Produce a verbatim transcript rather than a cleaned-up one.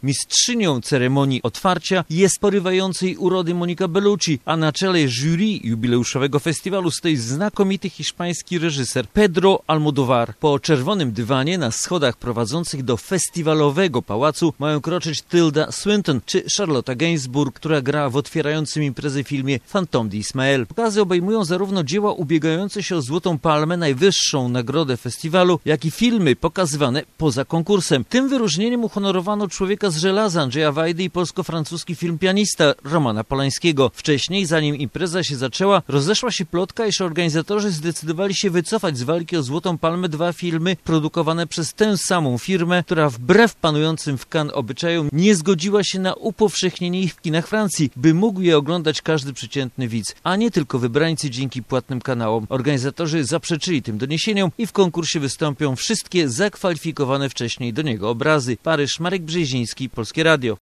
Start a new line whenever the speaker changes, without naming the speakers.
Mistrzynią ceremonii otwarcia jest porywającej urody Monica Bellucci, a na czele jury jubileuszowego festiwalu stoi znakomity hiszpański reżyser Pedro Almodóvar. Po czerwonym dywanie na schodach prowadzących do festiwalowego pałacu mają kroczyć Tilda Swinton czy Charlotte Gainsbourg, która gra w otwierającym imprezę filmie Fantôme d'Ismaël. Pokazy obejmują zarówno dzieła ubiegające się o Złotą Palmę, najwyższą nagrodę festiwalu, jak i filmy pokazywane poza konkursem. Tym wyróżnieniem uhonorowano Człowieka z żelaza Andrzeja Wajdy i polsko-francuski film Pianista Romana Polańskiego. Wcześniej, zanim impreza się zaczęła, rozeszła się plotka, iż organizatorzy zdecydowali się wycofać z walki o Złotą Palmę dwa filmy produkowane przez tę samą firmę, która wbrew panującym w Cannes obyczajom nie zgodziła się na upowszechnienie ich w kinach Francji, by mógł je oglądać każdy przeciętny widz, a nie tylko wybrańcy dzięki płatnym kanałom. Organizatorzy zaprzeczyli tym doniesieniom i w konkursie wystąpią wszystkie zakwalifikowane wcześniej do niego obrazy. Paryż, Marek Brzeziński, Polskie Radio.